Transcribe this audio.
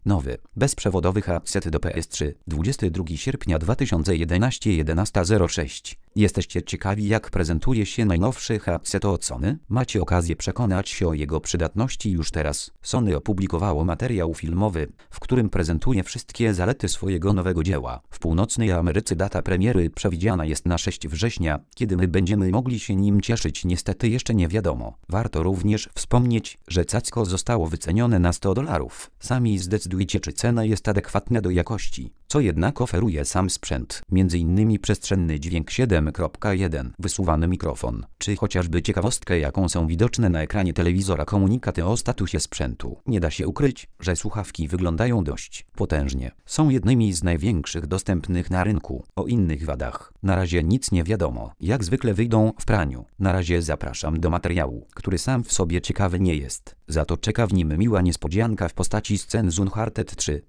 Nowy, bezprzewodowy headset do PS3, 22 sierpnia 2011 11:06. Jesteście ciekawi, jak prezentuje się najnowszy headset od Sony? Macie okazję przekonać się o jego przydatności już teraz. Sony opublikowało materiał filmowy, w którym prezentuje wszystkie zalety swojego nowego dzieła. W północnej Ameryce data premiery przewidziana jest na 6 września, kiedy my będziemy mogli się nim cieszyć, niestety jeszcze nie wiadomo. Warto również wspomnieć, że cacko zostało wycenione na $100. Sami zdecydujcie, czy cena jest adekwatna do jakości. Co jednak oferuje sam sprzęt, m.in. przestrzenny dźwięk 7.1, wysuwany mikrofon, czy chociażby ciekawostkę, jaką są widoczne na ekranie telewizora komunikaty o statusie sprzętu. Nie da się ukryć, że słuchawki wyglądają dość potężnie. Są jednymi z największych dostępnych na rynku. O innych wadach na razie nic nie wiadomo. Jak zwykle wyjdą w praniu. Na razie zapraszam do materiału, który sam w sobie ciekawy nie jest. Za to czeka w nim miła niespodzianka w postaci scen z Uncharted 3.